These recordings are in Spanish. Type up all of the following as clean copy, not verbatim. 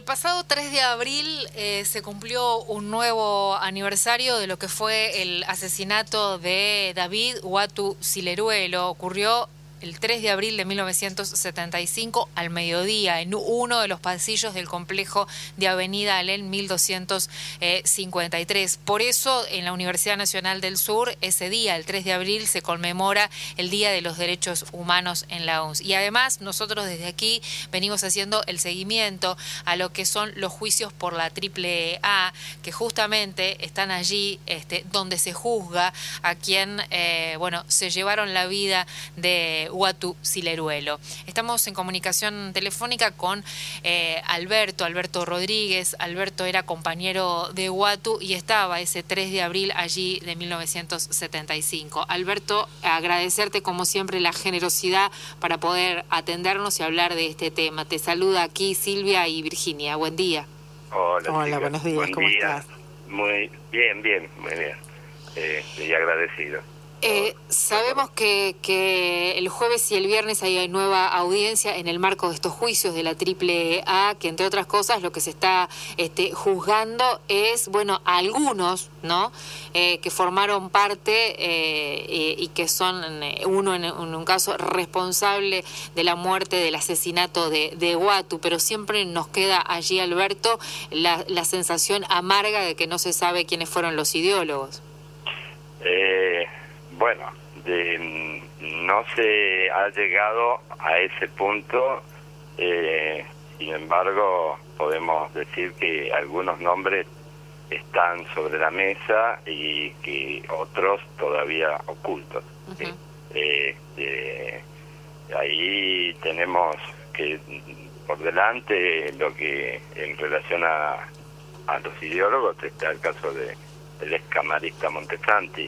El pasado 3 de abril se cumplió un nuevo aniversario de lo que fue el asesinato de David Uatu Sileruelo. Ocurrió el 3 de abril de 1975 al mediodía en uno de los pasillos del complejo de Avenida Alén 1253. Por eso en la Universidad Nacional del Sur ese día, el 3 de abril, se conmemora el Día de los Derechos Humanos en la UNS. Y además nosotros desde aquí venimos haciendo el seguimiento a lo que son los juicios por la AAA, que justamente están allí donde se juzga a quien se llevaron la vida de Uatu Sileruelo. Estamos en comunicación telefónica con Alberto Rodríguez. Alberto era compañero de Uatu y estaba ese 3 de abril allí de 1975. Alberto, agradecerte como siempre la generosidad para poder atendernos y hablar de este tema. Te saluda aquí Silvia y Virginia. Buen día. Hola, buenos días. ¿Cómo estás? Muy bien, muy bien. Y agradecido. Sabemos que el jueves y el viernes hay nueva audiencia en el marco de estos juicios de la AAA, que entre otras cosas lo que se está juzgando es, a algunos, ¿no? Que formaron parte y que son uno en un caso responsable de la muerte, del asesinato de Uatu, pero siempre nos queda allí, Alberto, la sensación amarga de que no se sabe quiénes fueron los ideólogos. No se ha llegado a ese punto, sin embargo podemos decir que algunos nombres están sobre la mesa y que otros todavía ocultos. Uh-huh. Ahí tenemos que por delante lo que en relación a los ideólogos está el caso del ex camarista Montesanti.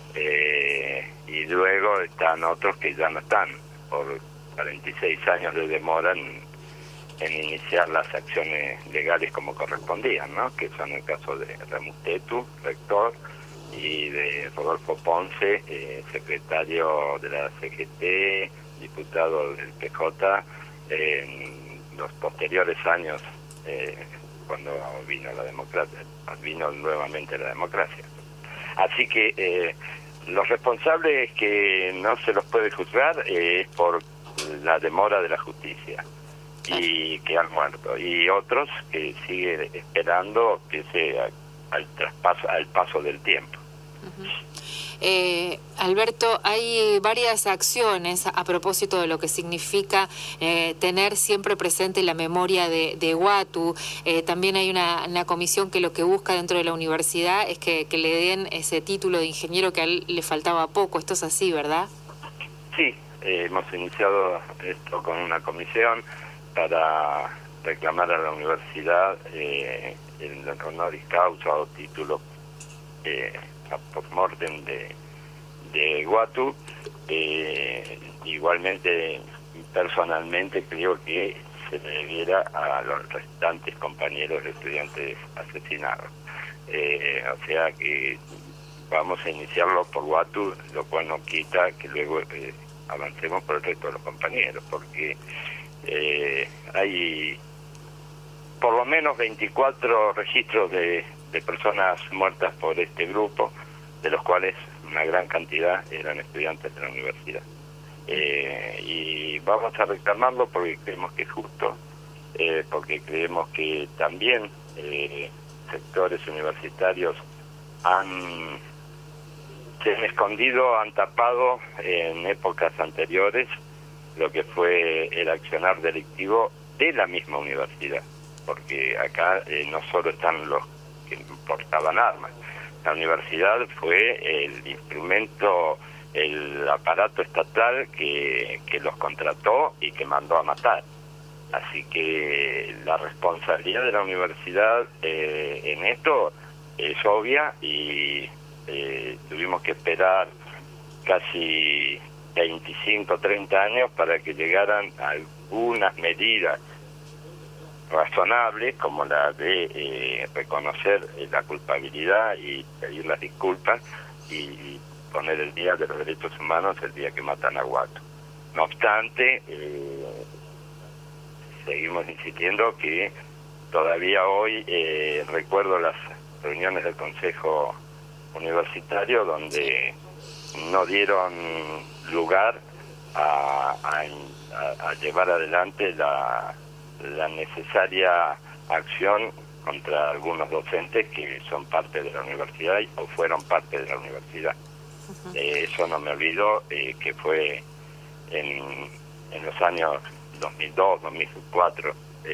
Y luego están otros que ya no están, por 46 años de demora en iniciar las acciones legales como correspondían, ¿no? Que son el caso de Remustetu, rector, y de Rodolfo Ponce, secretario de la CGT, diputado del PJ, en los posteriores años, cuando vino nuevamente la democracia. Así que los responsables que no se los puede juzgar es por la demora de la justicia y que han muerto, y otros que siguen esperando que sea al paso del tiempo. Uh-huh. Alberto, hay varias acciones a propósito de lo que significa tener siempre presente la memoria de Uatu. También hay una comisión que lo que busca dentro de la universidad es que le den ese título de ingeniero que a él le faltaba poco. Esto es así, ¿verdad? Sí, hemos iniciado esto con una comisión para reclamar a la universidad el honoris causa o título por mortem de Uatu. Igualmente, personalmente creo que se le debiera a los restantes compañeros estudiantes asesinados. O sea que vamos a iniciarlo por Uatu, lo cual no quita que luego avancemos por el resto de los compañeros, porque hay por lo menos 24 registros de personas muertas por este grupo, de los cuales una gran cantidad eran estudiantes de la universidad. Y vamos a reclamarlo porque creemos que es justo, porque creemos que también sectores universitarios se han escondido, han tapado en épocas anteriores lo que fue el accionar delictivo de la misma universidad, porque acá no solo están los que portaban armas. La universidad fue el instrumento, el aparato estatal que los contrató y que mandó a matar. Así que la responsabilidad de la universidad en esto es obvia, y tuvimos que esperar casi 25, 30 años para que llegaran algunas medidas razonables, como la de reconocer la culpabilidad y pedir las disculpas y poner el Día de los Derechos Humanos el día que matan a Uatu. No obstante, seguimos insistiendo que todavía hoy recuerdo las reuniones del Consejo Universitario donde no dieron lugar a llevar adelante la necesaria acción contra algunos docentes que son parte de la universidad o fueron parte de la universidad. Eso no me olvido, que fue en los años 2002, 2004,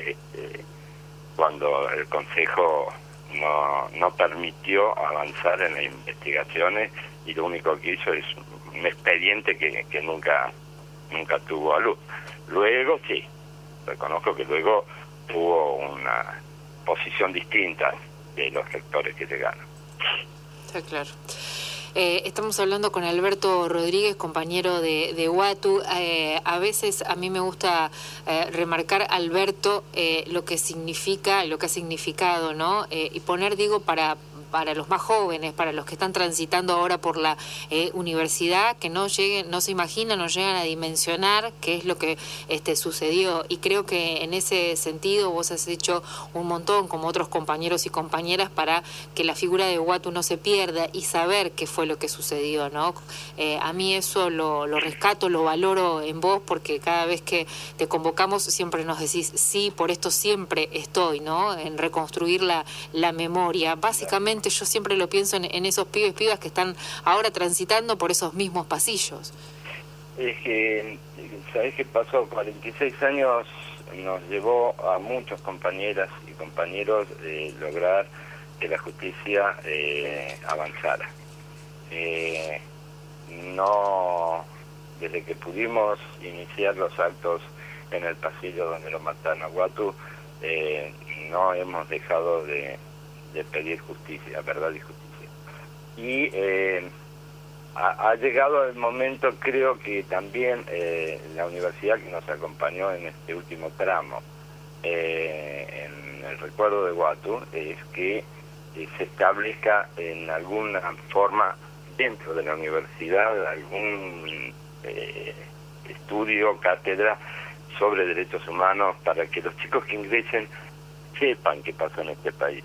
cuando el Consejo no permitió avanzar en las investigaciones y lo único que hizo es un expediente que nunca tuvo a luz. Luego sí, reconozco que luego tuvo una posición distinta de los rectores que llegaron. Está claro. Estamos hablando con Alberto Rodríguez, compañero de UATU. A veces a mí me gusta remarcar, Alberto, lo que significa, lo que ha significado, ¿no? Y poner, digo, para los más jóvenes, para los que están transitando ahora por la universidad, que no se imaginan, no llegan a dimensionar qué es lo que sucedió. Y creo que en ese sentido vos has hecho un montón, como otros compañeros y compañeras, para que la figura de UATU no se pierda y saber qué fue lo que sucedió, ¿no? A mí eso lo rescato, lo valoro en vos, porque cada vez que te convocamos siempre nos decís, sí, por esto siempre estoy, ¿no? En reconstruir la memoria. Básicamente yo siempre lo pienso en esos pibas que están ahora transitando por esos mismos pasillos. Es que, ¿sabés qué pasó? 46 años nos llevó a muchos compañeras y compañeros lograr que la justicia avanzara. No, desde que pudimos iniciar los actos en el pasillo donde lo mataron a UATU, no hemos dejado de pedir justicia, verdad y justicia. Y ha llegado el momento, creo que también la universidad que nos acompañó en este último tramo, en el recuerdo de UATU, es que se establezca en alguna forma dentro de la universidad algún estudio, cátedra sobre derechos humanos para que los chicos que ingresen sepan qué pasó en este país.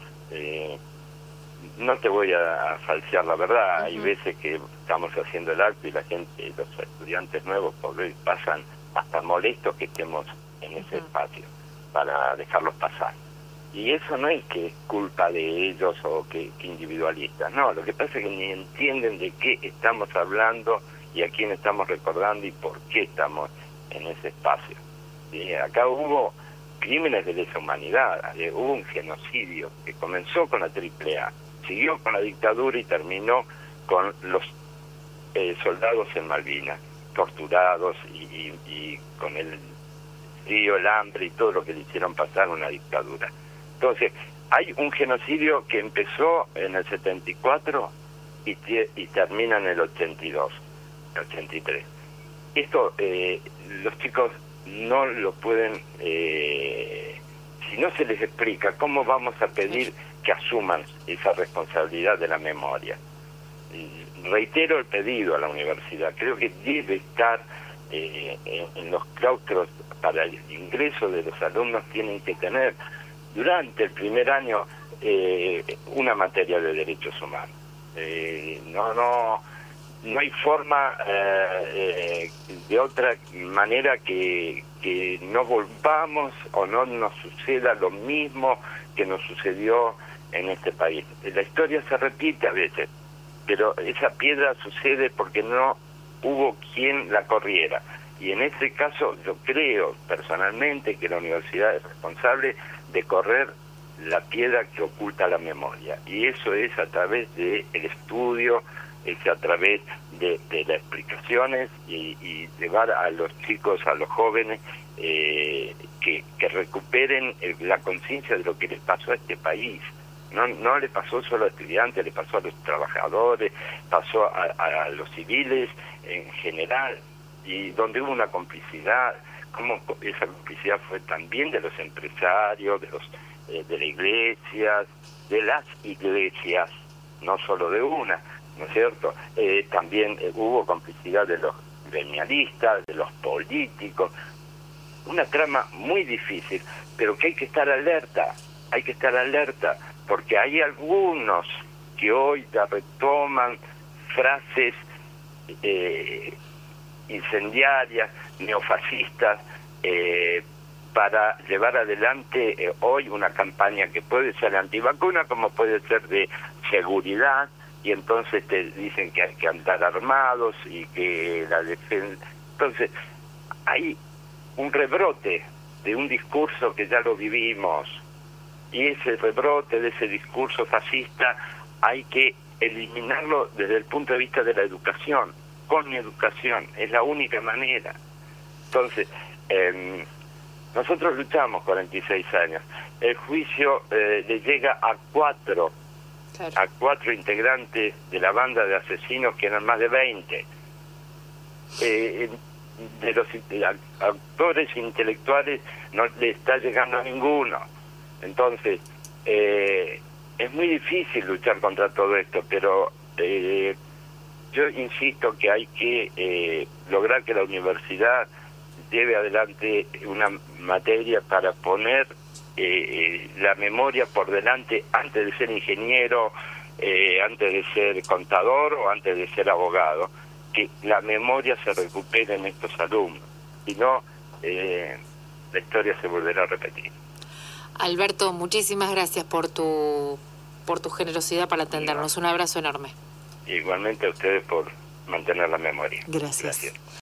No te voy a falsear la verdad, hay veces que estamos haciendo el acto y la gente, los estudiantes nuevos pasan hasta molestos que estemos en ese espacio para dejarlos pasar. Y eso no es que es culpa de ellos o que individualistas, no, lo que pasa es que ni entienden de qué estamos hablando y a quién estamos recordando y por qué estamos en ese espacio. Acá hubo crímenes de lesa humanidad, hubo un genocidio que comenzó con la AAA, siguió con la dictadura y terminó con los soldados en Malvinas, torturados y con el frío, el hambre y todo lo que le hicieron pasar una dictadura. Entonces, hay un genocidio que empezó en el 74 y termina en el 82, 83. Esto los chicos no lo pueden, si no se les explica, ¿cómo vamos a pedir que asuman esa responsabilidad de la memoria? Reitero el pedido a la universidad, creo que debe estar en los claustros para el ingreso de los alumnos, tienen que tener durante el primer año una materia de derechos humanos. No hay forma de otra manera que no volvamos o no nos suceda lo mismo que nos sucedió en este país. La historia se repite a veces, pero esa piedra sucede porque no hubo quien la corriera. Y en este caso yo creo personalmente que la universidad es responsable de correr la piedra que oculta la memoria. Y eso es a través del estudio, es a través de las explicaciones y llevar a los chicos, a los jóvenes, que recuperen la conciencia de lo que les pasó a este país. No le pasó solo a estudiantes, le pasó a los trabajadores, pasó a los civiles en general, y donde hubo una complicidad, como esa complicidad fue también de los empresarios, de las iglesias, no solo de una, ¿no es cierto? También hubo complicidad de los gremialistas, de los políticos, una trama muy difícil, pero que hay que estar alerta, hay que estar alerta, porque hay algunos que hoy ya retoman frases incendiarias, neofascistas, para llevar adelante hoy una campaña que puede ser antivacuna como puede ser de seguridad, y entonces te dicen que hay que andar armados y que la defensa... Entonces, hay un rebrote de un discurso que ya lo vivimos, y ese rebrote de ese discurso fascista hay que eliminarlo desde el punto de vista de la educación, con educación, es la única manera. Entonces, nosotros luchamos 46 años, el juicio le llega a cuatro integrantes de la banda de asesinos, que eran más de 20. De los actores intelectuales no le está llegando a ninguno. Entonces, es muy difícil luchar contra todo esto, pero yo insisto que hay que lograr que la universidad lleve adelante una materia para poner la memoria por delante antes de ser ingeniero, antes de ser contador o antes de ser abogado, que la memoria se recupere en estos alumnos, si no la historia se volverá a repetir. Alberto, muchísimas gracias por tu generosidad para atendernos. Un abrazo enorme. Igualmente a ustedes por mantener la memoria. Gracias.